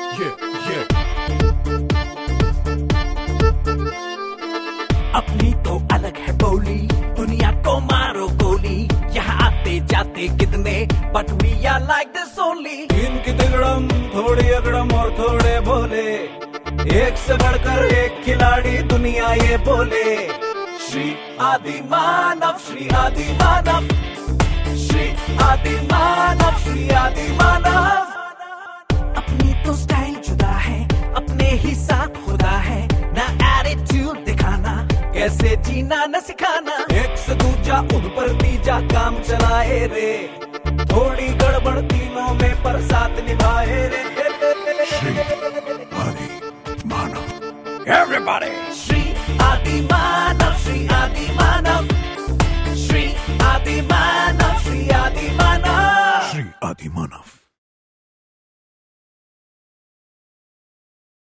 अपनी तो अलग है बोली, दुनिया को मारो गोली, यहाँ आते जाते कितने but we are like this only. इनकी तिगड़म थोड़ी अगड़म और थोड़े भोले, एक से बढ़कर एक खिलाड़ी दुनिया ये बोले। श्री आदि मानव, श्री आदि मानव, श्री आदि मानव, श्री आदि मानव। अपनी तो स्टाइल जुदा है, अपने ही साथ खुदा है, ना एटीट्यूड दिखाना, कैसे जीना न सिखाना। एक से दूजा उद पर तीजा काम चलाए रे, थोड़ी गड़बड़ तीनों में पर साथ निभाए रे। श्री आदि मानव, everybody। श्री आदि मानव, श्री आदि मानव, श्री आदि मानव, श्री आदि मानव, श्री आदि मानव।